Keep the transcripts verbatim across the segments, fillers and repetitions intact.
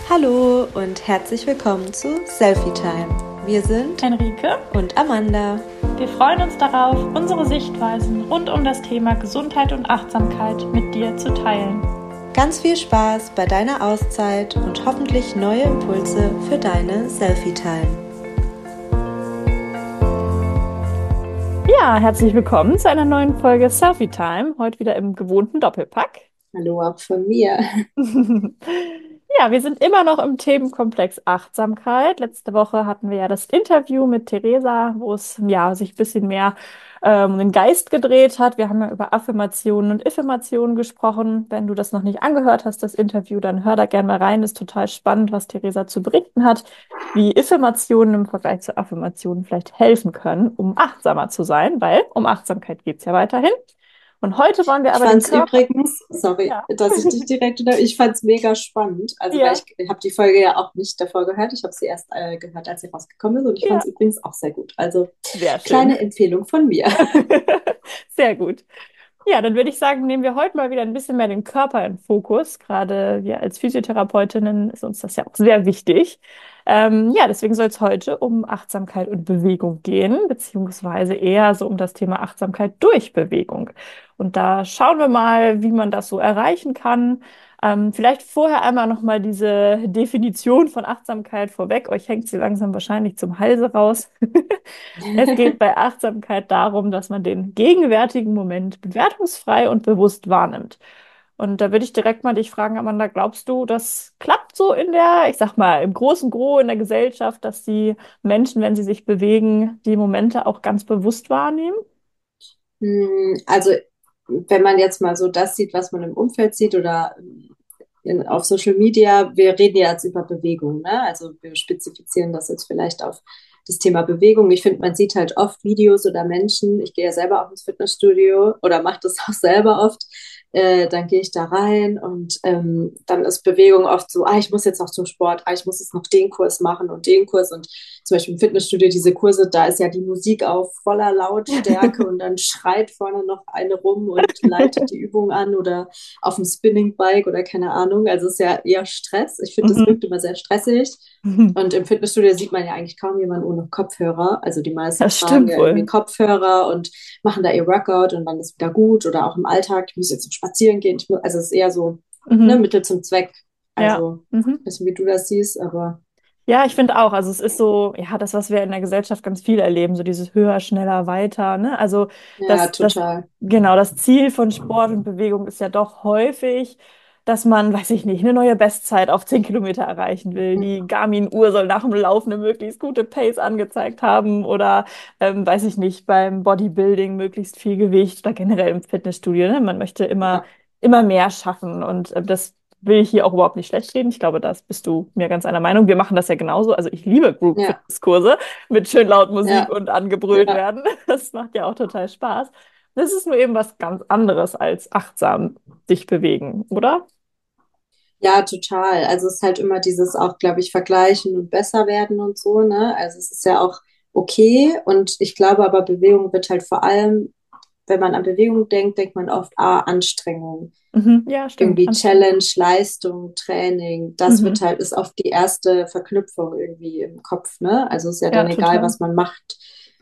Hallo und herzlich willkommen zu Selfie Time. Wir sind Henrike und Amanda. Wir freuen uns darauf, unsere Sichtweisen rund um das Thema Gesundheit und Achtsamkeit mit dir zu teilen. Ganz viel Spaß bei deiner Auszeit und hoffentlich neue Impulse für deine Selfie Time. Ja, herzlich willkommen zu einer neuen Folge Selfie Time. Heute wieder im gewohnten Doppelpack. Hallo auch von mir. Ja, wir sind immer noch im Themenkomplex Achtsamkeit. Letzte Woche hatten wir ja das Interview mit Theresa, wo es ja sich ein bisschen mehr ähm, um den Geist gedreht hat. Wir haben ja über Affirmationen und Affirmationen gesprochen. Wenn du das noch nicht angehört hast, das Interview, dann hör da gerne mal rein. Ist total spannend, was Theresa zu berichten hat, wie Affirmationen im Vergleich zu Affirmationen vielleicht helfen können, um achtsamer zu sein, weil um Achtsamkeit geht es ja weiterhin. Und heute wollen wir Ich aber fand den es Körper. übrigens, sorry, Ja. dass ich dich direkt unter, ich fand es mega spannend. Also, weil Ja, ich, ich habe die Folge ja auch nicht davor gehört. Ich habe sie erst äh, gehört, als sie rausgekommen ist und ich fand ja, es übrigens auch sehr gut. Also, sehr schön. kleine Empfehlung von mir. Sehr gut. Ja, dann würde ich sagen, nehmen wir heute mal wieder ein bisschen mehr den Körper in Fokus. Gerade wir als Physiotherapeutinnen ist uns das ja auch sehr wichtig. Ähm, ja, deswegen soll es heute um Achtsamkeit und Bewegung gehen, beziehungsweise eher so um das Thema Achtsamkeit durch Bewegung. Und da schauen wir mal, wie man das so erreichen kann. Ähm, vielleicht vorher einmal nochmal diese Definition von Achtsamkeit vorweg. Euch hängt sie langsam wahrscheinlich zum Halse raus. Es geht bei Achtsamkeit darum, dass man den gegenwärtigen Moment bewertungsfrei und bewusst wahrnimmt. Und da würde ich direkt mal dich fragen, Amanda, glaubst du, das klappt so in der, ich sag mal, im großen Gros in der Gesellschaft, dass die Menschen, wenn sie sich bewegen, die Momente auch ganz bewusst wahrnehmen? Hm, Also, wenn man jetzt mal so das sieht, was man im Umfeld sieht oder in, auf Social Media, wir reden ja jetzt über Bewegung, ne? Also wir spezifizieren das jetzt vielleicht auf das Thema Bewegung. Ich finde, man sieht halt oft Videos oder Menschen, ich gehe ja selber auch ins Fitnessstudio oder mache das auch selber oft, äh, dann gehe ich da rein und ähm, dann ist Bewegung oft so, ah, ich muss jetzt noch zum Sport, ah, ich muss jetzt noch den Kurs machen und den Kurs und zum Beispiel im Fitnessstudio diese Kurse, da ist ja die Musik auf voller Lautstärke und dann schreit vorne noch eine rum und leitet die Übung an oder auf dem Spinning Bike oder keine Ahnung. Also es ist ja eher Stress. Ich finde, das Mhm. wirkt immer sehr stressig. Und im Fitnessstudio sieht man ja eigentlich kaum jemanden ohne Kopfhörer. Also die meisten Das tragen stimmt ja irgendwie wohl. Kopfhörer und machen da ihr Workout und dann ist wieder gut. Oder auch im Alltag, ich muss jetzt zum Spazieren gehen. Ich muss, also es ist eher so ne, Mhm. Mittel zum Zweck. Ja. Also, Mhm. ich weiß nicht, wie du das siehst, aber Ja, ich finde auch. Also es ist so, ja, das, was wir in der Gesellschaft ganz viel erleben, so dieses höher, schneller, weiter, ne? Also ja, das, das, total. genau, das Ziel von Sport und Bewegung ist ja doch häufig, dass man, weiß ich nicht, eine neue Bestzeit auf zehn Kilometer erreichen will. Die Garmin-Uhr soll nach dem Laufen eine möglichst gute Pace angezeigt haben oder, ähm, weiß ich nicht, beim Bodybuilding möglichst viel Gewicht oder generell im Fitnessstudio, ne? Man möchte immer, Ja, immer mehr schaffen und äh, das will ich hier auch überhaupt nicht schlecht reden. Ich glaube, das bist du mir ganz einer Meinung. Wir machen das ja genauso. Also ich liebe ja, Group-Fitness-Kurse mit schön laut Musik ja, und angebrüllt ja. werden. Das macht ja auch total Spaß. Das ist nur eben was ganz anderes als achtsam sich bewegen, oder? Ja, total. Also es ist halt immer dieses auch, glaube ich, vergleichen und besser werden und so, ne? Also es ist ja auch okay und ich glaube aber, Bewegung wird halt vor allem, wenn man an Bewegung denkt, denkt man oft, ah, Anstrengung, Mhm. Ja, stimmt. irgendwie Anstrengend. Challenge, Leistung, Training. Das wird Mhm. halt, ist oft die erste Verknüpfung irgendwie im Kopf, ne? Also ist ja Ja, dann egal, total. was man macht.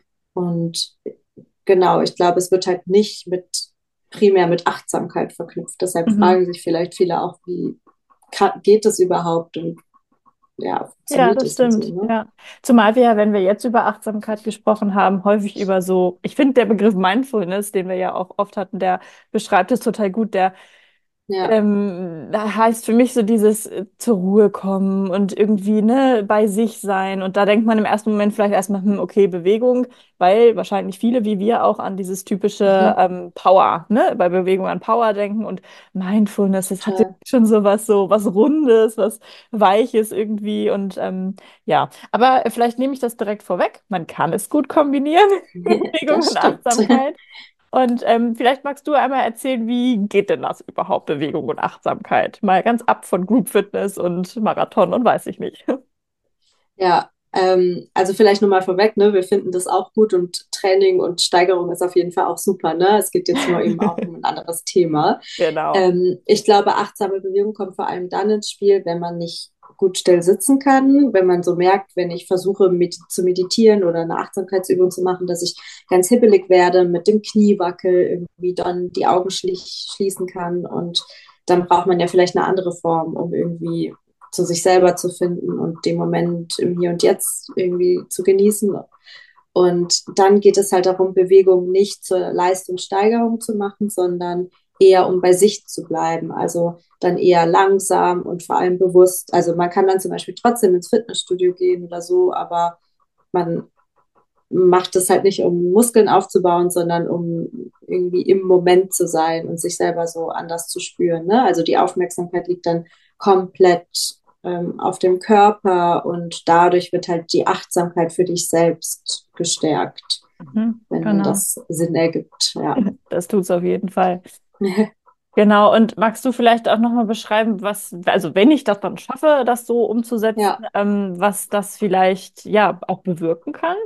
Und genau, ich glaube, es wird halt nicht mit primär mit Achtsamkeit verknüpft. Deshalb Mhm. fragen sich vielleicht viele auch, wie kann, geht das überhaupt und ja, Ja, funktioniert das das und so, stimmt. ne? Ja. Zumal wir ja, wenn wir jetzt über Achtsamkeit gesprochen haben, häufig über so, ich finde, der Begriff Mindfulness, den wir ja auch oft hatten, der beschreibt es total gut. Der Ja, Ähm, da heißt für mich so dieses äh, zur Ruhe kommen und irgendwie ne, bei sich sein. Und da denkt man im ersten Moment vielleicht erstmal, hm, okay, Bewegung, weil wahrscheinlich viele wie wir auch an dieses typische mhm, ähm, Power, ne, bei Bewegung an Power denken und Mindfulness, das hat total. schon so was, so was Rundes, was Weiches irgendwie. Und ähm, ja, aber vielleicht nehme ich das direkt vorweg. Man kann es gut kombinieren, Bewegung Das und stimmt. Achtsamkeit. Und ähm, vielleicht magst du einmal erzählen, wie geht denn das überhaupt, Bewegung und Achtsamkeit? Mal ganz ab von Group Fitness und Marathon und weiß ich nicht. Ja, Ähm, also vielleicht nur mal vorweg, ne, wir finden das auch gut und Training und Steigerung ist auf jeden Fall auch super, ne? Es geht jetzt nur eben auch um ein anderes Thema. Genau. Ähm, ich glaube, achtsame Bewegung kommt vor allem dann ins Spiel, wenn man nicht gut still sitzen kann, wenn man so merkt, wenn ich versuche med zu meditieren oder eine Achtsamkeitsübung zu machen, dass ich ganz hibbelig werde, mit dem Knie wackel, irgendwie dann die Augen schlie schließen kann und dann braucht man ja vielleicht eine andere Form, um irgendwie zu sich selber zu finden und den Moment im Hier und Jetzt irgendwie zu genießen. Und dann geht es halt darum, Bewegung nicht zur Leistungssteigerung zu machen, sondern eher um bei sich zu bleiben. Also dann eher langsam und vor allem bewusst. Also man kann dann zum Beispiel trotzdem ins Fitnessstudio gehen oder so, aber man macht es halt nicht, um Muskeln aufzubauen, sondern um irgendwie im Moment zu sein und sich selber so anders zu spüren. Ne? Also die Aufmerksamkeit liegt dann komplett ähm, auf dem Körper und dadurch wird halt die Achtsamkeit für dich selbst gestärkt, Mhm, wenn genau. das Sinn ergibt. Ja. Das tut's auf jeden Fall. Genau, und magst du vielleicht auch nochmal beschreiben, was, also wenn ich das dann schaffe, das so umzusetzen, Ja, ähm, was das vielleicht ja auch bewirken kann?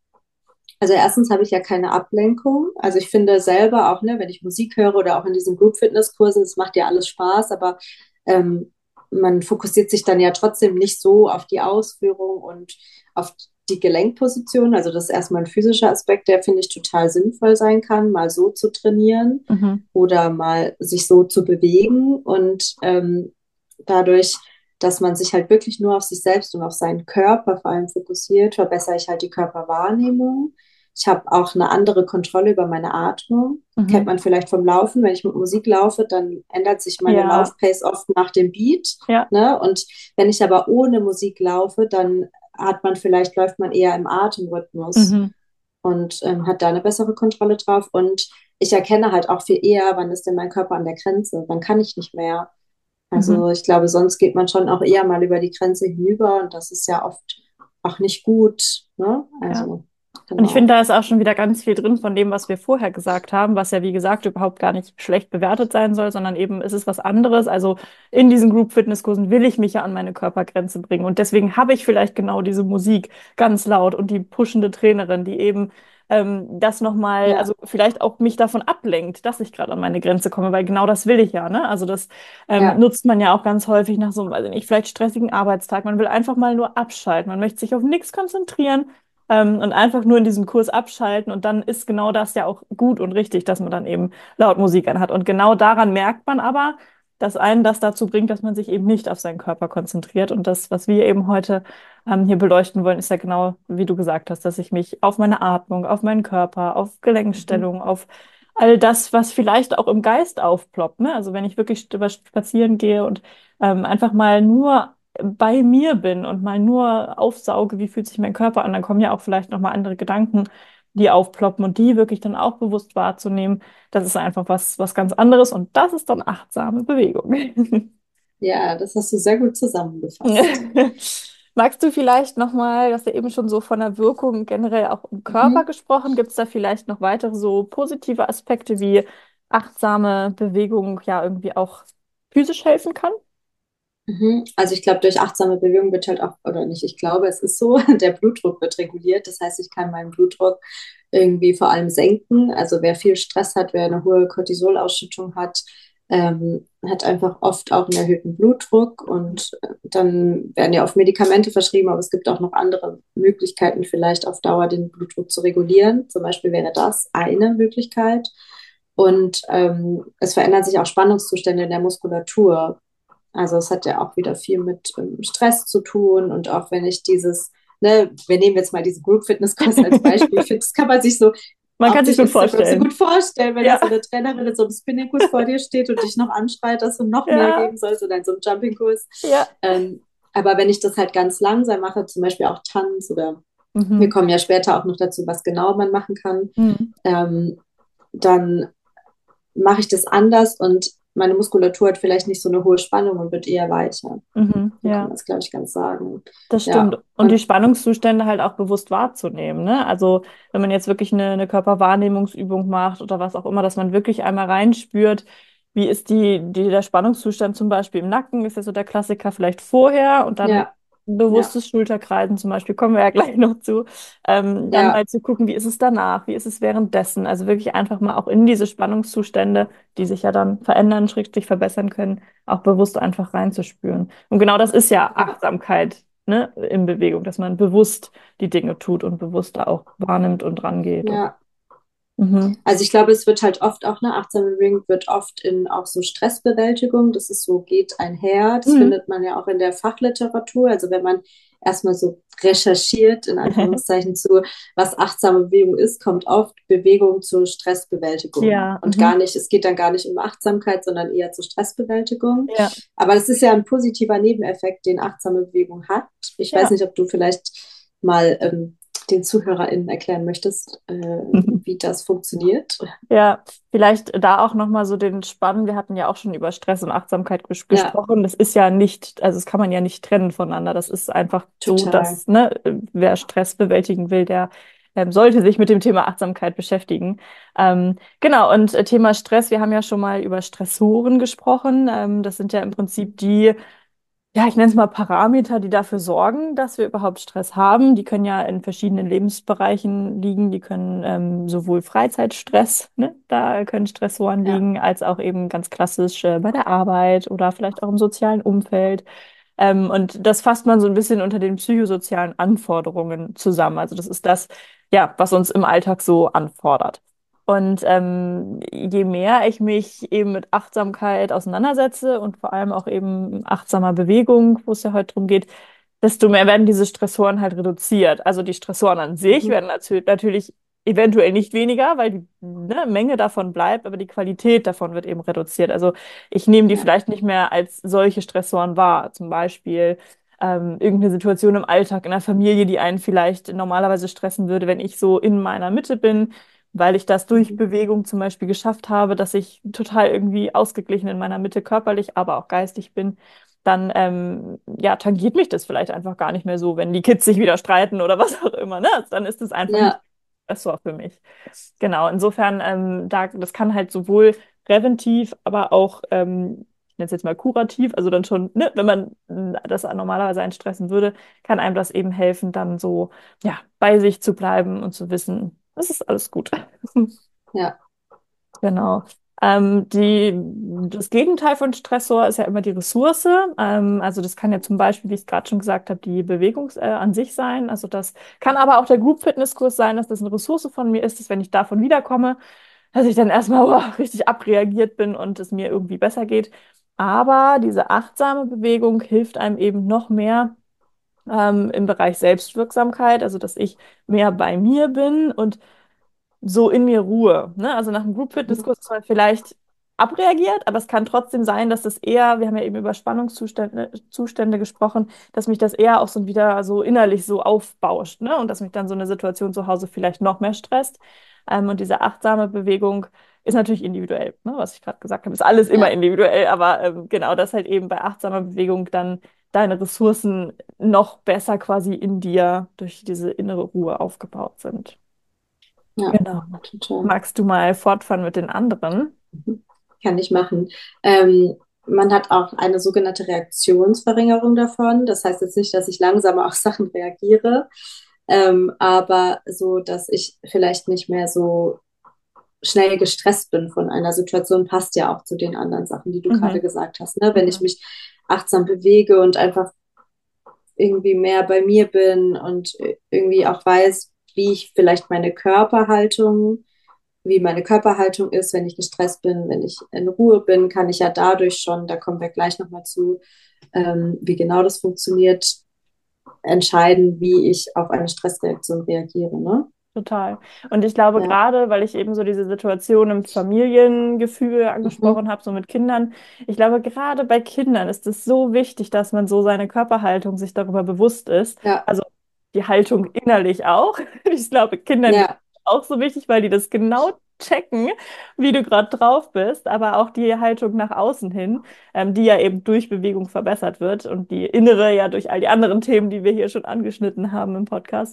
also erstens habe ich ja keine Ablenkung. Also ich finde selber auch, ne, wenn ich Musik höre oder auch in diesen Group-Fitness-Kursen, es macht ja alles Spaß, aber ähm, man fokussiert sich dann ja trotzdem nicht so auf die Ausführung und auf die Gelenkposition. Also das ist erstmal ein physischer Aspekt, der finde ich total sinnvoll sein kann, mal so zu trainieren Mhm. oder mal sich so zu bewegen und ähm, dadurch, dass man sich halt wirklich nur auf sich selbst und auf seinen Körper vor allem fokussiert, verbessere ich halt die Körperwahrnehmung. Ich habe auch eine andere Kontrolle über meine Atmung. Kennt Mhm. man vielleicht vom Laufen. Wenn ich mit Musik laufe, dann ändert sich meine Ja, Laufpace oft nach dem Beat. ja. Ne? Und wenn ich aber ohne Musik laufe, dann hat man vielleicht, läuft man eher im Atemrhythmus Mhm. und ähm, hat da eine bessere Kontrolle drauf. Und ich erkenne halt auch viel eher, wann ist denn mein Körper an der Grenze, wann kann ich nicht mehr. Mhm. Also ich glaube, sonst geht man schon auch eher mal über die Grenze hinüber und das ist ja oft auch nicht gut. Ne? Ja. Also Und ich finde, genau. da ist auch schon wieder ganz viel drin von dem, was wir vorher gesagt haben, was ja, wie gesagt, überhaupt gar nicht schlecht bewertet sein soll, sondern eben ist es was anderes. Also in diesen Group-Fitness-Kursen will ich mich ja an meine Körpergrenze bringen. Und deswegen habe ich vielleicht genau diese Musik ganz laut und die pushende Trainerin, die eben ähm, das nochmal, Ja, also vielleicht auch mich davon ablenkt, dass ich gerade an meine Grenze komme, weil genau das will ich ja, ne? Also das ähm, ja. nutzt man ja auch ganz häufig nach so einem, weiß ich nicht, vielleicht stressigen Arbeitstag. Man will einfach mal nur abschalten. Man möchte sich auf nichts konzentrieren ähm, und einfach nur in diesem Kurs abschalten. Und dann ist genau das ja auch gut und richtig, dass man dann eben laut Musik anhat. Und genau daran merkt man aber, dass einen das dazu bringt, dass man sich eben nicht auf seinen Körper konzentriert. Und das, was wir eben heute ähm, hier beleuchten wollen, ist ja genau, wie du gesagt hast, dass ich mich auf meine Atmung, auf meinen Körper, auf Mhm. Gelenkstellung, auf all das, was vielleicht auch im Geist aufploppt. Ne? Also wenn ich wirklich spazieren gehe und ähm, einfach mal nur bei mir bin und mal nur aufsauge, wie fühlt sich mein Körper an, dann kommen ja auch vielleicht nochmal andere Gedanken, die aufploppen und die wirklich dann auch bewusst wahrzunehmen. Das ist einfach was, was ganz anderes und das ist dann achtsame Bewegung. Ja, das hast du sehr gut zusammengefasst. Magst du vielleicht nochmal, du hast ja eben schon so von der Wirkung generell auch im Körper Mhm. gesprochen, gibt es da vielleicht noch weitere so positive Aspekte, wie achtsame Bewegung ja irgendwie auch physisch helfen kann? Mhm. Also ich glaube, durch achtsame Bewegung wird halt auch, oder nicht, ich glaube, es ist so, der Blutdruck wird reguliert. Das heißt, ich kann meinen Blutdruck irgendwie vor allem senken. Also wer viel Stress hat, wer eine hohe Cortisolausschüttung hat, ähm, hat einfach oft auch einen erhöhten Blutdruck und äh, dann werden ja oft Medikamente verschrieben, aber es gibt auch noch andere Möglichkeiten, vielleicht auf Dauer den Blutdruck zu regulieren. Zum Beispiel wäre das eine Möglichkeit. Und ähm, es verändern sich auch Spannungszustände in der Muskulatur. Also es hat ja auch wieder viel mit ähm, Stress zu tun und auch wenn ich dieses, ne, wir nehmen jetzt mal diesen Group Fitness Kurs als Beispiel, ich finde, das kann man sich so Man auch kann sich durch gut Instagram so gut vorstellen. vorstellen, wenn da Ja, so eine Trainerin in so einem Spinning-Kurs vor dir steht und dich noch anschreit, dass du noch mehr ja, geben sollst oder in so einem Jumping-Kurs. ja. Ähm, aber wenn ich das halt ganz langsam mache, zum Beispiel auch Tanz oder wir Mhm. kommen ja später auch noch dazu, was genau man machen kann, Mhm. ähm, dann mache ich das anders und meine Muskulatur hat vielleicht nicht so eine hohe Spannung und wird eher weicher. Mhm. So kann Ja. man es, glaube ich, ganz sagen. Das stimmt. Ja, Und die und Spannungszustände halt auch bewusst wahrzunehmen, ne? Also wenn man jetzt wirklich eine, eine Körperwahrnehmungsübung macht oder was auch immer, dass man wirklich einmal reinspürt, wie ist die, die, der Spannungszustand zum Beispiel im Nacken, ist ja so der Klassiker vielleicht vorher und dann ja, Ja, bewusstes Schulterkreisen zum Beispiel, kommen wir ja gleich noch zu. Ähm, dann ja, mal zu gucken, wie ist es danach, wie ist es währenddessen. Also wirklich einfach mal auch in diese Spannungszustände, die sich ja dann verändern, schrägstrich verbessern können, auch bewusst einfach reinzuspüren. Und genau das ist ja ja, Achtsamkeit, ne, in Bewegung, dass man bewusst die Dinge tut und bewusst da auch wahrnimmt und rangeht. Und, ja. mhm. Also ich glaube, es wird halt oft auch, ne, achtsame Bewegung wird oft in auch so Stressbewältigung, das ist so, geht einher. Das Mhm. findet man ja auch in der Fachliteratur. Also wenn man erstmal so recherchiert, in Anführungszeichen, zu, was achtsame Bewegung ist, kommt oft Bewegung zur Stressbewältigung. Ja, Und mhm. gar nicht, es geht dann gar nicht um Achtsamkeit, sondern eher zur Stressbewältigung. Ja, Aber das ist ja ein positiver Nebeneffekt, den achtsame Bewegung hat. Ich weiß ja. nicht, ob du vielleicht mal ähm, den ZuhörerInnen erklären möchtest, äh, wie das funktioniert. Ja, vielleicht da auch nochmal so den Spann. Wir hatten ja auch schon über Stress und Achtsamkeit ges Ja, gesprochen. Das ist ja nicht, also das kann man ja nicht trennen voneinander. Das ist einfach so, total. dass, ne, wer Stress bewältigen will, der ähm, sollte sich mit dem Thema Achtsamkeit beschäftigen. Ähm, genau, und äh, Thema Stress, wir haben ja schon mal über Stressoren gesprochen. Ähm, das sind ja im Prinzip die, ja, ich nenne es mal Parameter, die dafür sorgen, dass wir überhaupt Stress haben. Die können ja in verschiedenen Lebensbereichen liegen. Die können ähm, sowohl Freizeitstress, ne, da können Stressoren Ja. liegen, als auch eben ganz klassisch äh, bei der Arbeit oder vielleicht auch im sozialen Umfeld. Ähm, und das fasst man so ein bisschen unter den psychosozialen Anforderungen zusammen. Also das ist das, ja, was uns im Alltag so anfordert. Und ähm, je mehr ich mich eben mit Achtsamkeit auseinandersetze und vor allem auch eben achtsamer Bewegung, wo es ja heute drum geht, desto mehr werden diese Stressoren halt reduziert. Also die Stressoren an sich Mhm. werden natür- natürlich eventuell nicht weniger, weil die, ne, Menge davon bleibt, aber die Qualität davon wird eben reduziert. Also ich nehme die Ja. vielleicht nicht mehr als solche Stressoren wahr. Zum Beispiel ähm, irgendeine Situation im Alltag, in der Familie, die einen vielleicht normalerweise stressen würde, wenn ich so in meiner Mitte bin, weil ich das durch Mhm. Bewegung zum Beispiel geschafft habe, dass ich total irgendwie ausgeglichen in meiner Mitte körperlich, aber auch geistig bin, dann ähm, ja, tangiert mich das vielleicht einfach gar nicht mehr so, wenn die Kids sich wieder streiten oder was auch immer, ne? Dann ist es einfach nicht Ja. Stressor für mich. Genau, insofern, ähm, da, das kann halt sowohl präventiv, aber auch, ähm, ich nenne es jetzt mal kurativ, also dann schon, ne, wenn man äh, das normalerweise einen stressen würde, kann einem das eben helfen, dann so, ja, bei sich zu bleiben und zu wissen, es ist alles gut. Ja. Genau. Ähm, die, das Gegenteil von Stressor ist ja immer die Ressource. Ähm, also das kann ja zum Beispiel, wie ich es gerade schon gesagt habe, die Bewegung äh, an sich sein. Also das kann aber auch der Group Fitness Kurs sein, dass das eine Ressource von mir ist, dass wenn ich davon wiederkomme, dass ich dann erstmal oh, richtig abreagiert bin und es mir irgendwie besser geht. Aber diese achtsame Bewegung hilft einem eben noch mehr ähm, im Bereich Selbstwirksamkeit, also dass ich mehr bei mir bin und so in mir Ruhe. Ne? Also nach einem Mhm. Group-Fitness-Kurs ist man vielleicht abreagiert, aber es kann trotzdem sein, dass das eher, wir haben ja eben über Spannungszustände Zustände gesprochen, dass mich das eher auch so wieder so innerlich so aufbauscht, ne? Und dass mich dann so eine Situation zu Hause vielleicht noch mehr stresst. Ähm, und diese achtsame Bewegung ist natürlich individuell, ne? Was ich gerade gesagt habe, ist alles immer Ja. individuell, aber ähm, genau, dass halt eben bei achtsamer Bewegung dann deine Ressourcen noch besser quasi in dir durch diese innere Ruhe aufgebaut sind. Ja. Genau. Total. Magst du mal fortfahren mit den anderen? Mhm. Kann ich machen. Ähm, man hat auch eine sogenannte Reaktionsverringerung davon. Das heißt jetzt nicht, dass ich langsamer auf Sachen reagiere, ähm, aber so, dass ich vielleicht nicht mehr so schnell gestresst bin von einer Situation, passt ja auch zu den anderen Sachen, die du gerade Mhm. gesagt hast. Ne? Wenn ich Mhm. mich achtsam bewege und einfach irgendwie mehr bei mir bin und irgendwie auch weiß, wie ich vielleicht meine Körperhaltung, wie meine Körperhaltung ist, wenn ich gestresst bin, wenn ich in Ruhe bin, kann ich ja dadurch schon, da kommen wir gleich nochmal zu, ähm, wie genau das funktioniert, entscheiden, wie ich auf eine Stressreaktion reagiere. Ne? Total. Und ich glaube, Ja. gerade, weil ich eben so diese Situation im Familiengefühl Mhm. angesprochen habe, so mit Kindern, ich glaube, gerade bei Kindern ist es so wichtig, dass man so seine Körperhaltung sich darüber bewusst ist. Ja. Also die Haltung innerlich auch. Ich glaube, Kindern ist Ja. auch so wichtig, weil die das genau checken, wie du gerade drauf bist, aber auch die Haltung nach außen hin, ähm, die ja eben durch Bewegung verbessert wird und die innere ja durch all die anderen Themen, die wir hier schon angeschnitten haben im Podcast.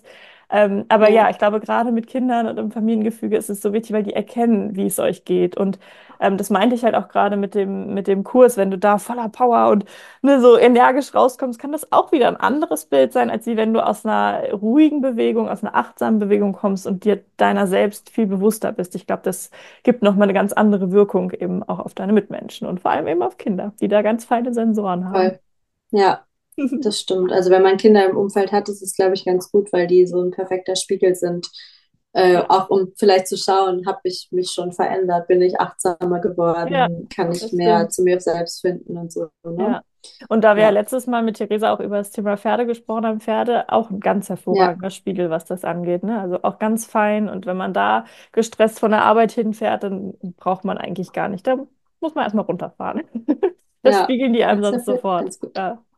Ähm, aber ja, Ja, ich glaube, gerade mit Kindern und im Familiengefüge ist es so wichtig, weil die erkennen, wie es euch geht. Und ähm, das meinte ich halt auch gerade mit dem, mit dem Kurs, wenn du da voller Power und ne, so energisch rauskommst, kann das auch wieder ein anderes Bild sein, als wie wenn du aus einer ruhigen Bewegung, aus einer achtsamen Bewegung kommst und dir deiner selbst viel bewusster bist. Ich glaube, das gibt nochmal eine ganz andere Wirkung eben auch auf deine Mitmenschen und vor allem eben auf Kinder, die da ganz feine Sensoren haben. voll. Ja, das stimmt. Also wenn man Kinder im Umfeld hat, ist es, glaube ich, ganz gut, weil die so ein perfekter Spiegel sind. Äh, Ja, auch um vielleicht zu schauen, habe ich mich schon verändert, bin ich achtsamer ja, geworden, kann ich das mehr stimmt. zu mir selbst finden und so, ne? Ja. Und da wir ja Ja, letztes Mal mit Theresa auch über das Thema Pferde gesprochen haben, Pferde auch ein ganz ja, hervorragender Spiegel, was das angeht, ne? Also auch ganz fein. Und wenn man da gestresst von der Arbeit hinfährt, dann braucht man eigentlich gar nicht. Da muss man erstmal runterfahren. Das ja. spiegeln die einem Das ist ja sonst vielleicht sofort. ganz gut. Ja.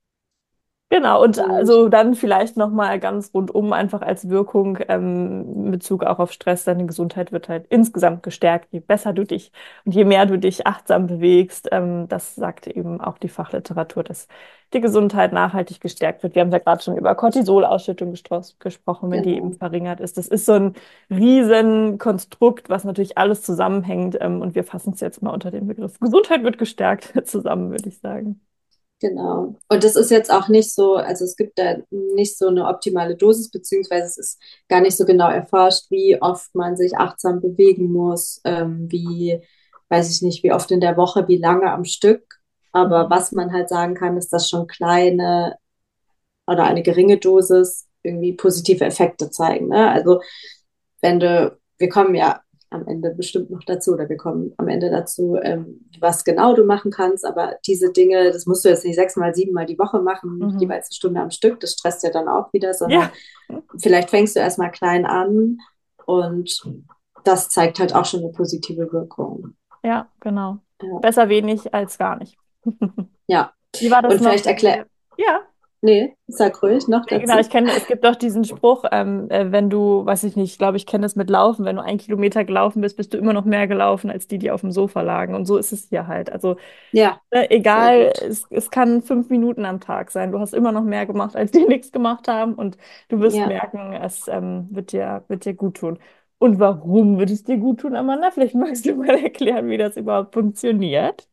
Genau, und Und also dann vielleicht nochmal ganz rundum einfach als Wirkung ähm, in Bezug auch auf Stress, deine Gesundheit wird halt insgesamt gestärkt, je besser du dich und je mehr du dich achtsam bewegst. Ähm, das sagt eben auch die Fachliteratur, dass die Gesundheit nachhaltig gestärkt wird. Wir haben ja gerade schon über Cortisolausschüttung gestro- gesprochen, wenn die eben genau, verringert ist. Das ist so ein Riesenkonstrukt, was natürlich alles zusammenhängt. Ähm, und wir fassen es jetzt mal unter dem Begriff Gesundheit wird gestärkt zusammen, würde ich sagen. genau. Und das ist jetzt auch nicht so, also es gibt da nicht so eine optimale Dosis, beziehungsweise es ist gar nicht so genau erforscht, wie oft man sich achtsam bewegen muss, ähm, wie, weiß ich nicht, wie oft in der Woche, wie lange am Stück. Aber Mhm. was man halt sagen kann, ist, dass schon kleine oder eine geringe Dosis irgendwie positive Effekte zeigen. Ne? Also wenn du, wir kommen ja am Ende bestimmt noch dazu oder wir kommen am Ende dazu, ähm, was genau du machen kannst, aber diese Dinge, das musst du jetzt nicht sechsmal, siebenmal die Woche machen, Mhm. jeweils eine Stunde am Stück, das stresst ja dann auch wieder, sondern Ja. vielleicht fängst du erstmal klein an und das zeigt halt auch schon eine positive Wirkung. Ja, genau. Ja, Besser wenig als gar nicht. ja. Wie war das Und noch vielleicht bei erklär, dir? Ja, nee, sag ruhig noch nee, genau. Ich dazu. kenne, es gibt doch diesen Spruch, ähm, äh, wenn du, weiß ich nicht, ich glaube, ich kenne das mit Laufen, wenn du ein Kilometer gelaufen bist, bist du immer noch mehr gelaufen als die, die auf dem Sofa lagen. Und so ist es hier halt. Also Ja, äh, sehr egal, gut. es, es kann fünf Minuten am Tag sein. Du hast immer noch mehr gemacht, als die nichts gemacht haben. Und du wirst Ja. merken, es ähm, wird dir, wird dir gut tun. Und warum wird es dir gut tun, Amanda? Vielleicht magst du mal erklären, wie das überhaupt funktioniert.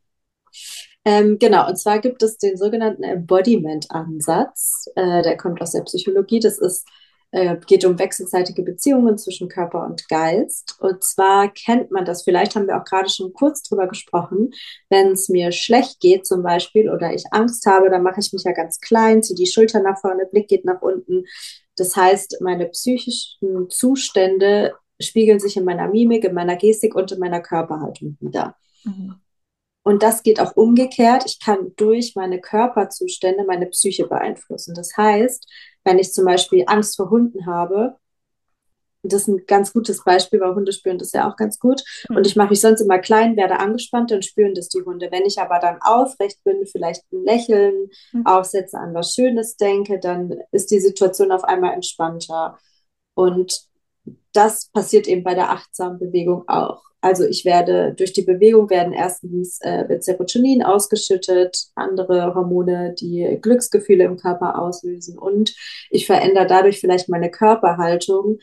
Ähm, genau, und zwar gibt es den sogenannten Embodiment-Ansatz. Äh, der kommt aus der Psychologie. Das ist, äh, geht um wechselseitige Beziehungen zwischen Körper und Geist. Und zwar kennt man das, vielleicht haben wir auch gerade schon kurz drüber gesprochen, wenn es mir schlecht geht zum Beispiel oder ich Angst habe, dann mache ich mich ja ganz klein, ziehe die Schultern nach vorne, Blick geht nach unten. Das heißt, meine psychischen Zustände spiegeln sich in meiner Mimik, in meiner Gestik und in meiner Körperhaltung wieder. Mhm. Und das geht auch umgekehrt. Ich kann durch meine Körperzustände meine Psyche beeinflussen. Das heißt, wenn ich zum Beispiel Angst vor Hunden habe, das ist ein ganz gutes Beispiel, weil Hunde spüren das ja auch ganz gut. Und Mhm. ich mache mich sonst immer klein, werde angespannt, dann spüren das die Hunde. Wenn ich aber dann aufrecht bin, vielleicht ein Lächeln aufsetze, an was Schönes denke, dann ist die Situation auf einmal entspannter. Und das passiert eben bei der achtsamen Bewegung auch. Also ich werde, durch die Bewegung werden erstens äh, wird Serotonin ausgeschüttet, andere Hormone, die Glücksgefühle im Körper auslösen und ich verändere dadurch vielleicht meine Körperhaltung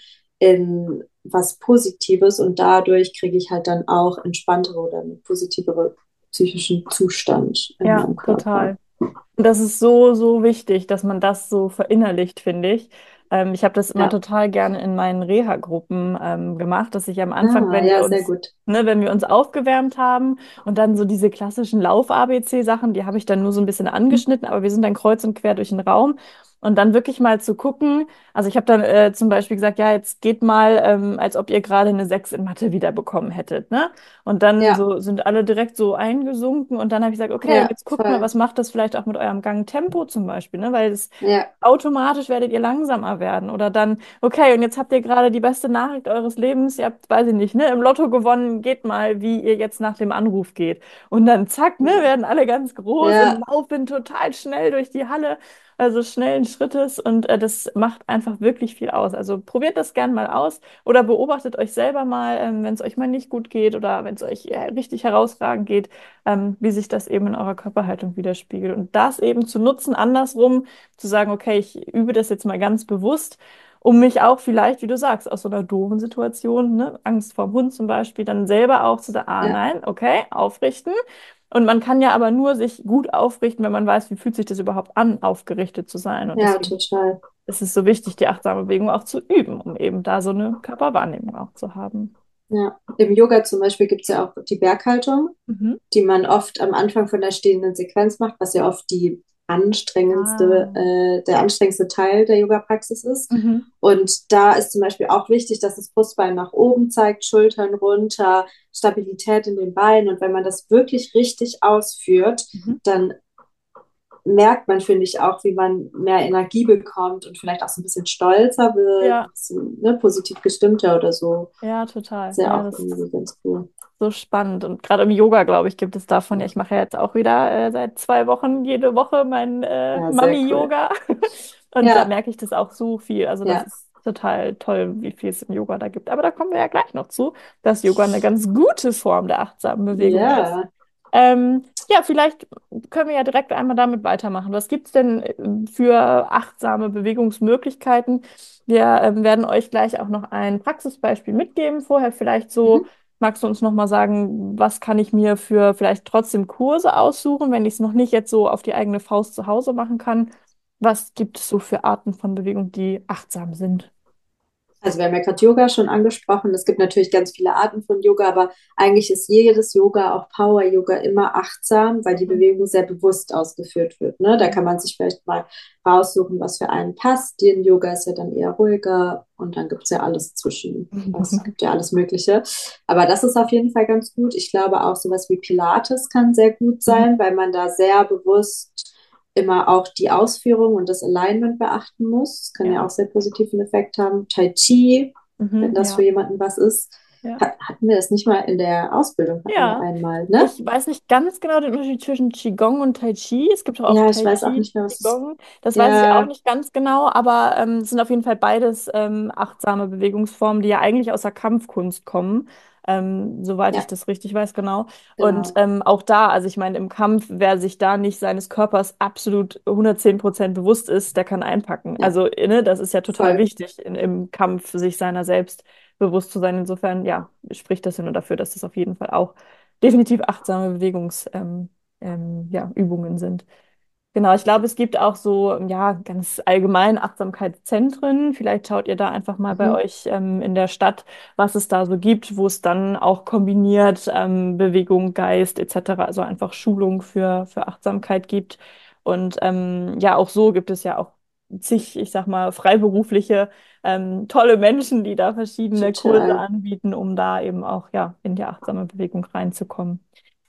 in was Positives und dadurch kriege ich halt dann auch entspanntere oder einen positiveren psychischen Zustand in Ja, meinem Körper. total. Und das ist so, so wichtig, dass man das so verinnerlicht, finde ich. Ähm, ich habe das immer Ja. total gerne in meinen Reha-Gruppen ähm, gemacht, dass ich am Anfang, Ah, wenn wir ja, sehr uns, gut. ne, wenn wir uns aufgewärmt haben und dann so diese klassischen Lauf-A B C-Sachen, die habe ich dann nur so ein bisschen angeschnitten, aber wir sind dann kreuz und quer durch den Raum. Und dann wirklich mal zu gucken, also ich habe dann äh, zum Beispiel gesagt, ja, jetzt geht mal, ähm, als ob ihr gerade eine sechs in Mathe wiederbekommen hättet, ne? Und dann Ja, so sind alle direkt so eingesunken und dann habe ich gesagt, okay, und ja, jetzt guckt mal, voll. was macht das vielleicht auch mit eurem Gangtempo zum Beispiel, ne? Weil es Ja, automatisch werdet ihr langsamer werden. Oder dann, okay, und jetzt habt ihr gerade die beste Nachricht eures Lebens, ihr habt, weiß ich nicht, ne, im Lotto gewonnen, geht mal, wie ihr jetzt nach dem Anruf geht. Und dann zack, ne, ja, werden alle ganz groß und ja, laufen total schnell durch die Halle, also schnellen Schrittes und äh, das macht einfach wirklich viel aus. Also probiert das gern mal aus oder beobachtet euch selber mal, ähm, wenn es euch mal nicht gut geht oder wenn es euch äh, richtig herausragend geht, ähm, wie sich das eben in eurer Körperhaltung widerspiegelt. Und das eben zu nutzen, andersrum, zu sagen, okay, ich übe das jetzt mal ganz bewusst um mich auch vielleicht, wie du sagst, aus so einer doofen Situation, ne, Angst vor dem Hund zum Beispiel, dann selber auch zu sagen, ah Ja, nein, okay, aufrichten. Und man kann ja aber nur sich gut aufrichten, wenn man weiß, wie fühlt sich das überhaupt an, aufgerichtet zu sein. Und ja, deswegen total. ist es so wichtig, die achtsame Bewegung auch zu üben, um eben da so eine Körperwahrnehmung auch zu haben. Ja. Im Yoga zum Beispiel gibt es ja auch die Berghaltung, Mhm. die man oft am Anfang von der stehenden Sequenz macht, was ja oft die anstrengendste, Ah. äh, der anstrengendste Teil der Yoga-Praxis ist. Mhm. Und da ist zum Beispiel auch wichtig, dass das Brustbein nach oben zeigt, Schultern runter, Stabilität in den Beinen. Und wenn man das wirklich richtig ausführt, Mhm. dann merkt man, finde ich, auch, wie man mehr Energie bekommt und vielleicht auch so ein bisschen stolzer wird, ein Ja, bisschen ne, positiv gestimmter oder so. ja, total. Ist ja Ja, auch das ist irgendwie ganz cool. so spannend. Und gerade im Yoga, glaube ich, gibt es davon, ja, ich mache ja jetzt auch wieder äh, seit zwei Wochen jede Woche mein äh, Ja, sehr cool. Mami-Yoga. Und da Ja, merke ich das auch so viel. Also das ja, ist total toll, wie viel es im Yoga da gibt. Aber da kommen wir ja gleich noch zu, dass Yoga eine ganz gute Form der achtsamen Bewegung ist. ja. Ähm, ja, vielleicht können wir ja direkt einmal damit weitermachen. Was gibt es denn äh, für achtsame Bewegungsmöglichkeiten? Wir ähm, werden euch gleich auch noch ein Praxisbeispiel mitgeben. Vorher vielleicht so, Mhm. magst du uns noch mal sagen, was kann ich mir für vielleicht trotzdem Kurse aussuchen, wenn ich es noch nicht jetzt so auf die eigene Faust zu Hause machen kann? Was gibt es so für Arten von Bewegung, die achtsam sind? Also wir haben ja gerade Yoga schon angesprochen. Es gibt natürlich ganz viele Arten von Yoga, aber eigentlich ist jedes Yoga, auch Power-Yoga, immer achtsam, weil die Bewegung sehr bewusst ausgeführt wird. Ne? Da kann man sich vielleicht mal raussuchen, was für einen passt. Yin Yoga ist ja dann eher ruhiger und dann gibt es ja alles zwischen. Es gibt ja alles Mögliche. Aber das ist auf jeden Fall ganz gut. Ich glaube auch sowas wie Pilates kann sehr gut sein, weil man da sehr bewusst immer auch die Ausführung und das Alignment beachten muss. Das kann ja Ja, auch sehr positiven Effekt haben. Tai Chi, wenn mhm, das für ja, jemanden was ist. ja. Hat, hatten wir das nicht mal in der Ausbildung, hatten wir Ja, einmal, ne? ich weiß nicht ganz genau den Unterschied zwischen Qigong und Tai Chi. Es gibt auch auch Ja, ich Tai weiß auch Chi, nicht mehr, was es. Qigong. Das weiß ich auch Ja, nicht ganz genau, aber ähm, es sind auf jeden Fall beides ähm, achtsame Bewegungsformen, die ja eigentlich aus der Kampfkunst kommen, ähm, soweit ich ja, das richtig weiß, genau. Und genau. ähm, auch da, also ich meine, im Kampf, wer sich da nicht seines Körpers absolut hundertzehn Prozent bewusst ist, der kann einpacken. Ja, Also, ne, das ist ja total voll. wichtig, in, im Kampf sich seiner selbst bewusst zu sein. Insofern, ja, spricht das ja nur dafür, dass das auf jeden Fall auch definitiv achtsame Bewegungsübungen ähm, ähm, ja, Übungen sind. Genau, ich glaube, es gibt auch so, ja, ganz allgemein Achtsamkeitszentren. Vielleicht schaut ihr da einfach mal bei Mhm. euch ähm, in der Stadt, was es da so gibt, wo es dann auch kombiniert ähm, Bewegung, Geist et cetera, also einfach Schulung für, für Achtsamkeit gibt. Und ähm, ja, auch so gibt es ja auch zig, ich sag mal, freiberufliche, ähm, tolle Menschen, die da verschiedene Kurse Total. anbieten, um da eben auch, ja, in die achtsame Bewegung reinzukommen.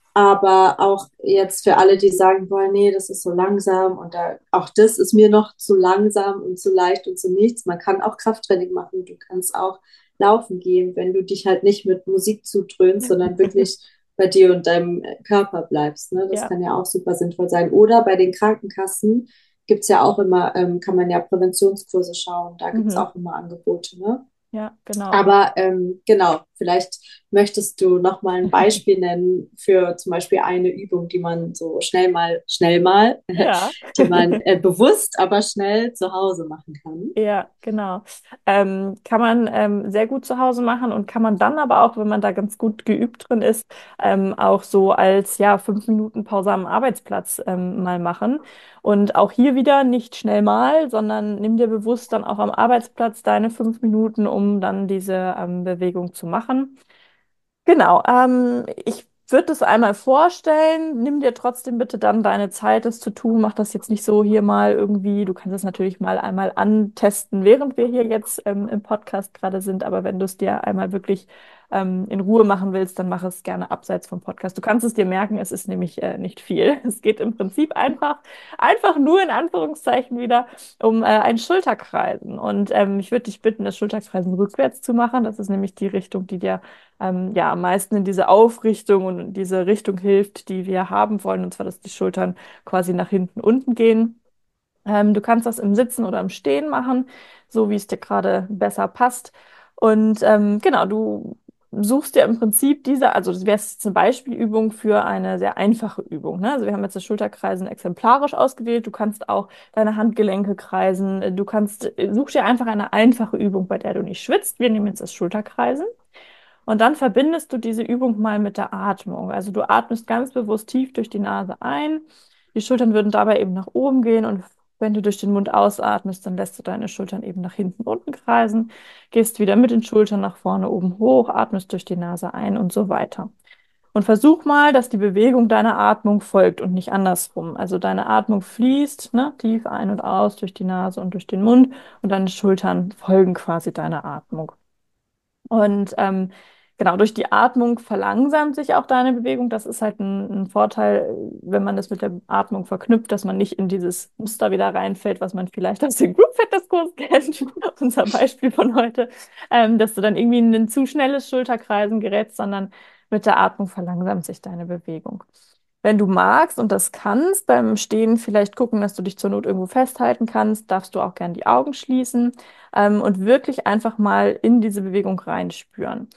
Aber auch jetzt für alle, die sagen, boah, nee, das ist so langsam und da, auch das ist mir noch zu langsam und zu leicht und zu nichts. Man kann auch Krafttraining machen, du kannst auch laufen gehen, wenn du dich halt nicht mit Musik zudröhnst, sondern wirklich bei dir und deinem Körper bleibst. Ne? Das Ja. kann ja auch super sinnvoll sein. Oder bei den Krankenkassen gibt es ja auch immer, ähm, kann man ja Präventionskurse schauen, da gibt es Mhm. auch immer Angebote. Ne? Ja, genau. Aber ähm, genau, vielleicht möchtest du noch mal ein Beispiel nennen für zum Beispiel eine Übung, die man so schnell mal, schnell mal, Ja. die man äh, bewusst, aber schnell zu Hause machen kann. Ja, genau. Ähm, kann man ähm, sehr gut zu Hause machen und kann man dann aber auch, wenn man da ganz gut geübt drin ist, ähm, auch so als ja fünf Minuten Pause am Arbeitsplatz ähm, mal machen. Und auch hier wieder nicht schnell mal, sondern nimm dir bewusst dann auch am Arbeitsplatz deine fünf Minuten, um dann diese ähm, Bewegung zu machen. Genau, ähm, ich würde das einmal vorstellen. Nimm dir trotzdem bitte dann deine Zeit, das zu tun. Mach das jetzt nicht so hier mal irgendwie. Du kannst es natürlich mal einmal antesten, während wir hier jetzt ähm, im Podcast gerade sind. Aber wenn du es dir einmal wirklich ähm, in Ruhe machen willst, dann mach es gerne abseits vom Podcast. Du kannst es dir merken, es ist nämlich äh, nicht viel. Es geht im Prinzip einfach, einfach nur in Anführungszeichen wieder um äh, ein Schulterkreisen. Und ähm, ich würde dich bitten, das Schulterkreisen rückwärts zu machen. Das ist nämlich die Richtung, die dir ähm, ja, am meisten in diese Aufrichtung und in diese Richtung hilft, die wir haben wollen, und zwar, dass die Schultern quasi nach hinten unten gehen. Ähm, du kannst das im Sitzen oder im Stehen machen, so wie es dir gerade besser passt. Und ähm, genau, du suchst dir im Prinzip diese, also das wäre jetzt eine Beispielübung für eine sehr einfache Übung. Ne? Also wir haben jetzt das Schulterkreisen exemplarisch ausgewählt. Du kannst auch deine Handgelenke kreisen. Du kannst, such dir einfach eine einfache Übung, bei der du nicht schwitzt. Wir nehmen jetzt das Schulterkreisen. Und dann verbindest du diese Übung mal mit der Atmung. Also du atmest ganz bewusst tief durch die Nase ein. Die Schultern würden dabei eben nach oben gehen und wenn du durch den Mund ausatmest, dann lässt du deine Schultern eben nach hinten unten kreisen, gehst wieder mit den Schultern nach vorne oben hoch, atmest durch die Nase ein und so weiter. Und versuch mal, dass die Bewegung deiner Atmung folgt und nicht andersrum. Also deine Atmung fließt, ne, tief ein und aus durch die Nase und durch den Mund und deine Schultern folgen quasi deiner Atmung. Und ähm, genau, durch die Atmung verlangsamt sich auch deine Bewegung. Das ist halt ein, ein Vorteil, wenn man das mit der Atmung verknüpft, dass man nicht in dieses Muster wieder reinfällt, was man vielleicht aus dem Group Fitness Kurs kennt, unser Beispiel von heute, ähm, dass du dann irgendwie in ein zu schnelles Schulterkreisen gerätst, sondern mit der Atmung verlangsamt sich deine Bewegung. Wenn du magst und das kannst, beim Stehen vielleicht gucken, dass du dich zur Not irgendwo festhalten kannst, darfst du auch gern die Augen schließen ähm, und wirklich einfach mal in diese Bewegung reinspüren.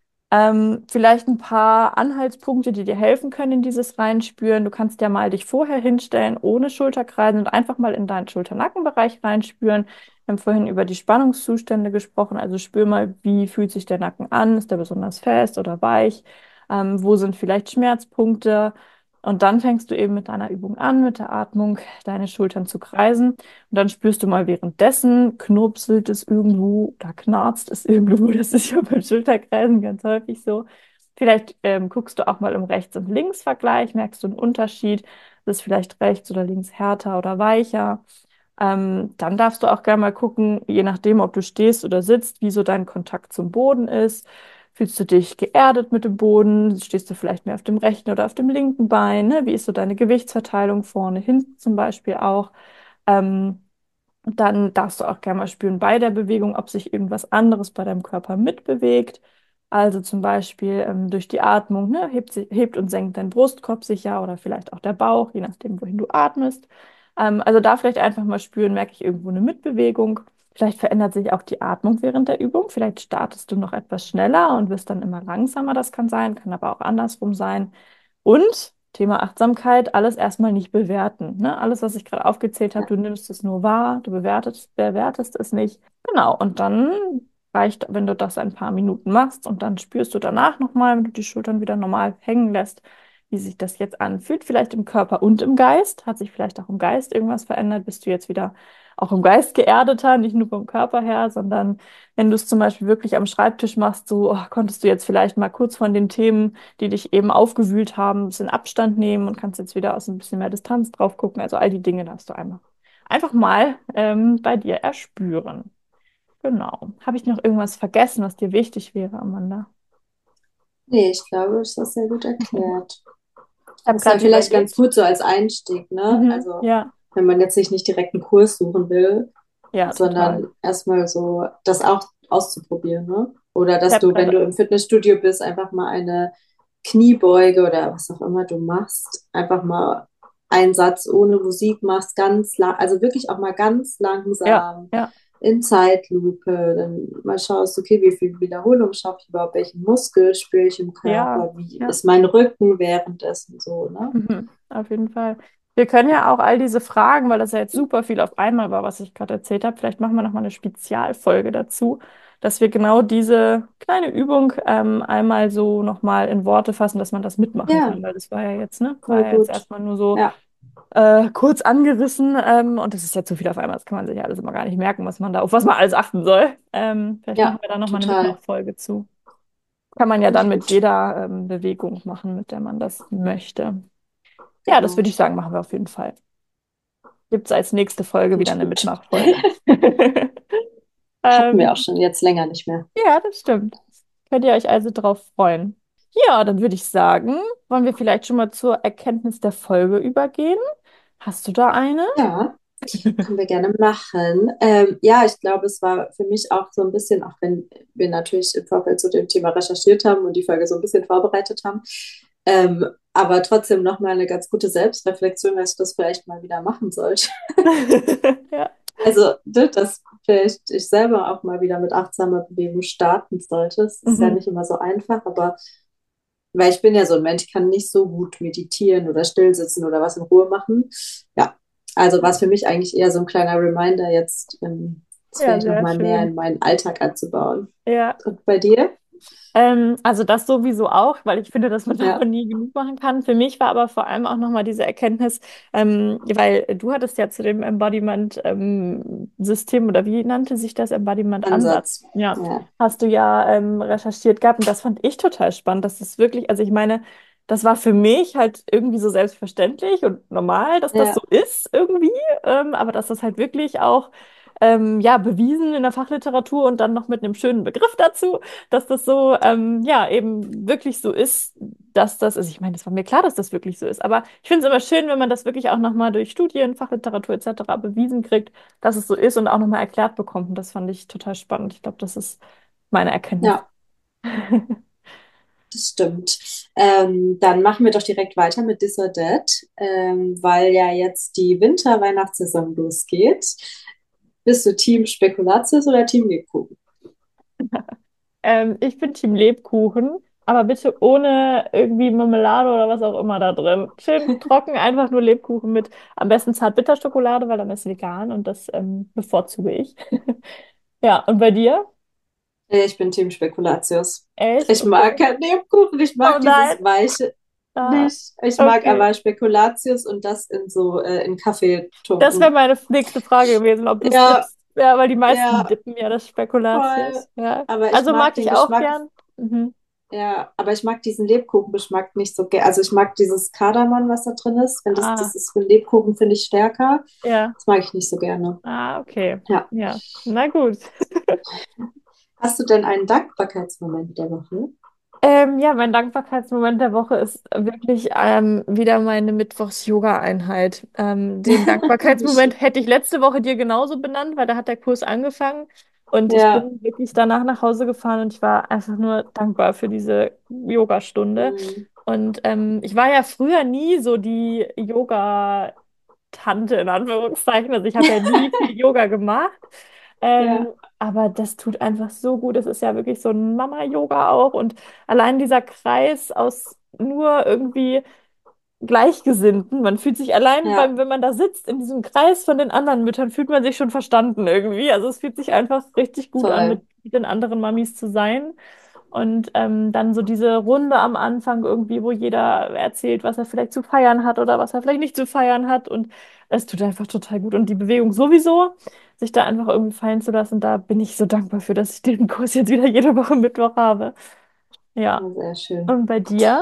Ähm, vielleicht ein paar Anhaltspunkte, die dir helfen können in dieses Reinspüren. Du kannst ja mal dich vorher hinstellen, ohne Schulterkreisen und einfach mal in deinen Schulter-Nackenbereich reinspüren. Wir haben vorhin über die Spannungszustände gesprochen. Also spür mal, wie fühlt sich der Nacken an? Ist der besonders fest oder weich? Ähm, wo sind vielleicht Schmerzpunkte? Und dann fängst du eben mit deiner Übung an, mit der Atmung, deine Schultern zu kreisen. Und dann spürst du mal währenddessen, knurpselt es irgendwo, da knarzt es irgendwo. Das ist ja beim Schulterkreisen ganz häufig so. Vielleicht ähm, guckst du auch mal im Rechts- und Links-Vergleich, merkst du einen Unterschied? Ist es vielleicht rechts oder links härter oder weicher? Ähm, dann darfst du auch gerne mal gucken, je nachdem, ob du stehst oder sitzt, wie so dein Kontakt zum Boden ist. Fühlst du dich geerdet mit dem Boden? Stehst du vielleicht mehr auf dem rechten oder auf dem linken Bein? Ne? Wie ist so deine Gewichtsverteilung vorne, hinten zum Beispiel auch? Ähm, Dann darfst du auch gerne mal spüren bei der Bewegung, ob sich irgendwas anderes bei deinem Körper mitbewegt. Also zum Beispiel ähm, durch die Atmung, ne, hebt, sie- hebt und senkt dein Brustkorb sich ja oder vielleicht auch der Bauch, je nachdem, wohin du atmest. Ähm, also da vielleicht einfach mal spüren, merke ich irgendwo eine Mitbewegung. Vielleicht verändert sich auch die Atmung während der Übung. Vielleicht startest du noch etwas schneller und wirst dann immer langsamer. Das kann sein, kann aber auch andersrum sein. Und Thema Achtsamkeit, alles erstmal nicht bewerten. Ne? Alles, was ich gerade aufgezählt habe, du nimmst es nur wahr, du bewertest, bewertest es nicht. Genau, und dann reicht, wenn du das ein paar Minuten machst und dann spürst du danach nochmal, wenn du die Schultern wieder normal hängen lässt, wie sich das jetzt anfühlt, vielleicht im Körper und im Geist. Hat sich vielleicht auch im Geist irgendwas verändert? Bist du jetzt wieder auch im Geist geerdeter, nicht nur vom Körper her, sondern wenn du es zum Beispiel wirklich am Schreibtisch machst, so oh, konntest du jetzt vielleicht mal kurz von den Themen, die dich eben aufgewühlt haben, ein bisschen Abstand nehmen und kannst jetzt wieder aus ein bisschen mehr Distanz drauf gucken. Also all die Dinge darfst du einmal einfach mal ähm, bei dir erspüren. Genau. Habe ich noch irgendwas vergessen, was dir wichtig wäre, Amanda? Nee, ich glaube, das ist sehr gut erklärt. Ich habe Das ist ja gerade vielleicht ganz überlegt. gut so als Einstieg, ne? Mhm, Also, ja, wenn man jetzt sich nicht direkt einen Kurs suchen will, ja, total. sondern erstmal so das auch auszuprobieren, ne? Oder Ich dass habe du, wenn gerade, du im Fitnessstudio bist, einfach mal eine Kniebeuge oder was auch immer du machst, einfach mal einen Satz ohne Musik machst, ganz lang, also wirklich auch mal ganz ja, langsam ja, in Zeitlupe, dann mal schaust, okay, wie viel Wiederholung schaffe ich überhaupt, welchen Muskel spüre ich im ja, Körper, wie ja. ist mein Rücken währenddessen so, ne? Mhm, auf jeden Fall. Wir können ja auch all diese Fragen, weil das ja jetzt super viel auf einmal war, was ich gerade erzählt habe, vielleicht machen wir nochmal eine Spezialfolge dazu, dass wir genau diese kleine Übung ähm, einmal so nochmal in Worte fassen, dass man das mitmachen Ja, kann, weil das war ja jetzt, ne, war voll ja jetzt gut. erstmal nur so Ja, äh, kurz angerissen ähm, und das ist ja zu viel auf einmal, das kann man sich ja alles immer gar nicht merken, was man da, auf was man alles achten soll. Ähm, vielleicht machen ja, wir da nochmal eine total. Mitmachfolge zu. Kann man ja Finde dann ich mit gut. jeder ähm, Bewegung machen, mit der man das möchte. Ja, das würde Genau. ich sagen, machen wir auf jeden Fall. Gibt es als nächste Folge wieder Gut, eine gut. Mitmachfolge. Hatten wir auch Ähm, schon jetzt länger nicht mehr. ja, das stimmt. Könnt ihr euch also drauf freuen. Ja, dann würde ich sagen, wollen wir vielleicht schon mal zur Erkenntnis der Folge übergehen? Hast du da eine? Ja, können wir gerne machen. Ähm, ja, ich glaube, es war für mich auch so ein bisschen, auch wenn wir natürlich im Vorfeld zu dem Thema recherchiert haben und die Folge so ein bisschen vorbereitet haben, ähm, aber trotzdem nochmal eine ganz gute Selbstreflexion, dass ich das vielleicht mal wieder machen sollte. Ja. Also, ne, dass vielleicht ich selber auch mal wieder mit achtsamer Bewegung starten sollte. Es ist ja Mhm. nicht immer so einfach, aber weil ich bin ja so ein Mensch, ich kann nicht so gut meditieren oder stillsitzen oder was in Ruhe machen. Ja, also war es für mich eigentlich eher so ein kleiner Reminder, jetzt ähm, das Ja, vielleicht sehr nochmal mehr schön. in meinen Alltag einzubauen. Ja. Und bei dir? Ähm, also das sowieso auch, weil ich finde, dass man davon Ja, nie genug machen kann. Für mich war aber vor allem auch nochmal diese Erkenntnis, ähm, weil du hattest ja zu dem Embodiment-System oder wie nannte sich das Embodiment-Ansatz? Ansatz. Ja, Ja, hast du ja ähm, recherchiert gehabt und das fand ich total spannend. Das ist wirklich, also ich meine, das war für mich halt irgendwie so selbstverständlich und normal, dass das so ja, ist irgendwie, ähm, aber dass das halt wirklich auch ähm, ja, bewiesen in der Fachliteratur und dann noch mit einem schönen Begriff dazu, dass das so, ähm, ja, eben wirklich so ist, dass das, also ich meine, es war mir klar, dass das wirklich so ist, aber ich finde es immer schön, wenn man das wirklich auch nochmal durch Studien, Fachliteratur et cetera bewiesen kriegt, dass es so ist und auch nochmal erklärt bekommt. Und das fand ich total spannend. Ich glaube, das ist meine Erkenntnis. ja, das stimmt. Ähm, dann machen wir doch direkt weiter mit This or That, ähm, weil ja jetzt die Winter-Weihnachtssaison losgeht. Bist du Team Spekulatius oder Team Lebkuchen? Ähm, ich bin Team Lebkuchen, aber bitte ohne irgendwie Marmelade oder was auch immer da drin. Schön trocken, einfach nur Lebkuchen mit am besten Zartbitterschokolade, weil dann ist vegan und das ähm, bevorzuge ich. Ja, und bei dir? Äh, Ich bin Team Spekulatius. Echt? Ich Okay. mag keinen Lebkuchen, ich Oh mag nein. dieses weiche Ah, nicht. Ich mag okay. aber Spekulatius und das in so äh, in Kaffee Das wäre tunken. meine nächste Frage gewesen, ob du es Ja, dippst. Ja, weil die meisten ja, dippen ja das voll. Spekulatius. Ja. Aber ich Also mag mag den ich auch Geschmack, gern. Mhm. ja, aber ich mag diesen Lebkuchengeschmack nicht so gerne. Also ich mag dieses Kardamom, was da drin ist. Wenn das, Ah, das ist für Lebkuchen, finde ich stärker. ja. Das mag ich nicht so gerne. Ah, okay. Ja. Ja. Na gut. Hast du denn einen Dankbarkeitsmoment der Woche? Ähm, ja, mein Dankbarkeitsmoment der Woche ist wirklich ähm, wieder meine Mittwochs-Yoga-Einheit. Ähm, den Wie schön. Dankbarkeitsmoment hätte ich letzte Woche dir genauso benannt, weil da hat der Kurs angefangen und ich Ja. bin wirklich danach nach Hause gefahren und ich war einfach nur dankbar für diese Yogastunde. Mm, Und ähm, ich war ja früher nie so die Yoga-Tante in Anführungszeichen. Also ich habe ja nie viel Yoga gemacht. Ähm, ja, aber das tut einfach so gut. Es ist ja wirklich so ein Mama-Yoga auch. Und allein dieser Kreis aus nur irgendwie Gleichgesinnten. Man fühlt sich allein, ja, beim, wenn man da sitzt, in diesem Kreis von den anderen Müttern, fühlt man sich schon verstanden irgendwie. Also es fühlt sich einfach richtig gut an, mit voll. den anderen Mamis zu sein. Und ähm, dann so diese Runde am Anfang irgendwie, wo jeder erzählt, was er vielleicht zu feiern hat oder was er vielleicht nicht zu feiern hat. Und es tut einfach total gut. Und die Bewegung sowieso, sich da einfach irgendwie fallen zu lassen, da bin ich so dankbar für, dass ich den Kurs jetzt wieder jede Woche Mittwoch habe. Ja. Ja, sehr schön. Und bei dir?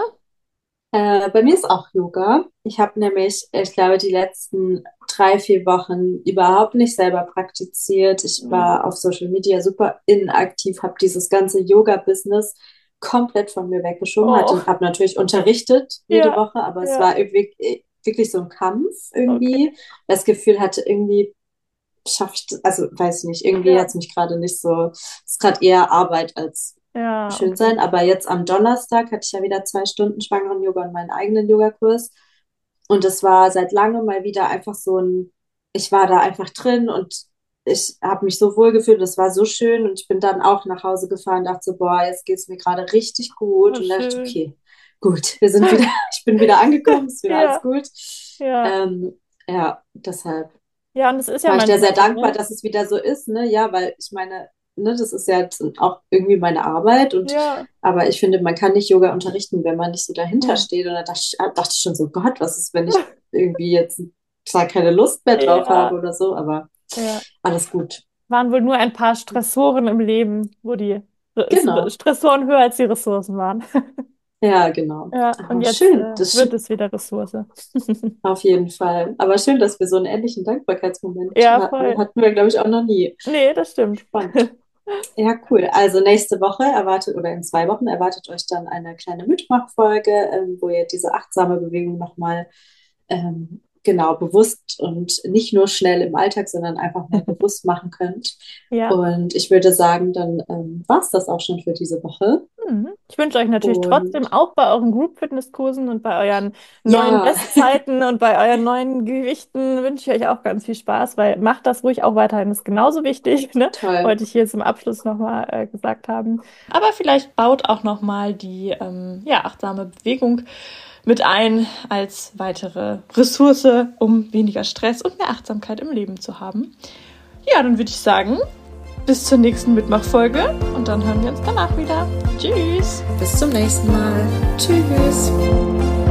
Äh, bei mir ist auch Yoga. Ich habe nämlich, ich glaube, die letzten drei, vier Wochen überhaupt nicht selber praktiziert. Ich Mhm. war auf Social Media super inaktiv, habe dieses ganze Yoga-Business komplett von mir weggeschoben, hatte, Oh, habe natürlich unterrichtet jede ja, Woche, aber es ja, war irgendwie, wirklich so ein Kampf okay. irgendwie. Das Gefühl hatte irgendwie, schaffe ich das, also weiß ich nicht, irgendwie Ja, hat es mich gerade nicht so, es ist gerade eher Arbeit als ja, schön okay. sein. Aber jetzt am Donnerstag hatte ich ja wieder zwei Stunden Schwangeren-Yoga und meinen eigenen Yogakurs. Und es war seit langem mal wieder einfach so ein, ich war da einfach drin und ich habe mich so wohl gefühlt, es war so schön und ich bin dann auch nach Hause gefahren, dachte so, boah, jetzt geht es mir gerade richtig gut Oh, und dachte, schön. okay, gut, wir sind wieder, ich bin wieder angekommen, ist wieder alles Ja, gut. ja. Ähm, ja, deshalb Ja, und es ist ja war ich dir manchmal sehr so, dankbar, ne? dass es wieder so ist, ne? Ja, weil ich meine, ne, das ist ja jetzt auch irgendwie meine Arbeit und Ja. aber ich finde, man kann nicht Yoga unterrichten, wenn man nicht so dahinter Hm. steht. Und da dachte ich, dachte ich schon so, Gott, was ist, wenn ich irgendwie jetzt zwar keine Lust mehr drauf habe Ja, oder so, aber ja. alles gut. Waren wohl nur ein paar Stressoren im Leben, wo die Re- Genau. Stressoren höher als die Ressourcen waren. Ja, genau. Ja, und Aber jetzt schön, äh, das wird sch- es wieder Ressource. auf jeden Fall. Aber schön, dass wir so einen ähnlichen Dankbarkeitsmoment Ja, hatten. voll. Hatten wir, glaube ich, auch noch nie. Nee, das stimmt. Spannend. Ja, cool. Also nächste Woche erwartet oder in zwei Wochen erwartet euch dann eine kleine Mitmachfolge, ähm, wo ihr diese achtsame Bewegung nochmal ähm, genau bewusst und nicht nur schnell im Alltag, sondern einfach mal bewusst machen könnt. Ja, Und ich würde sagen, dann ähm, war es das auch schon für diese Woche. Mhm. Ich wünsche euch natürlich trotzdem Und auch bei euren Group-Fitness-Kursen und bei euren neuen ja, Bestzeiten und bei euren neuen Gewichten wünsche ich euch auch ganz viel Spaß, weil macht das ruhig auch weiterhin, ist genauso wichtig, ne? toll. Wollte ich hier zum Abschluss nochmal äh, gesagt haben. Aber vielleicht baut auch nochmal die ähm, ja, achtsame Bewegung mit ein als weitere Ressource, um weniger Stress und mehr Achtsamkeit im Leben zu haben. Ja, dann würde ich sagen, bis zur nächsten Mitmachfolge und dann hören wir uns danach wieder. Tschüss! Bis zum nächsten Mal. Tschüss.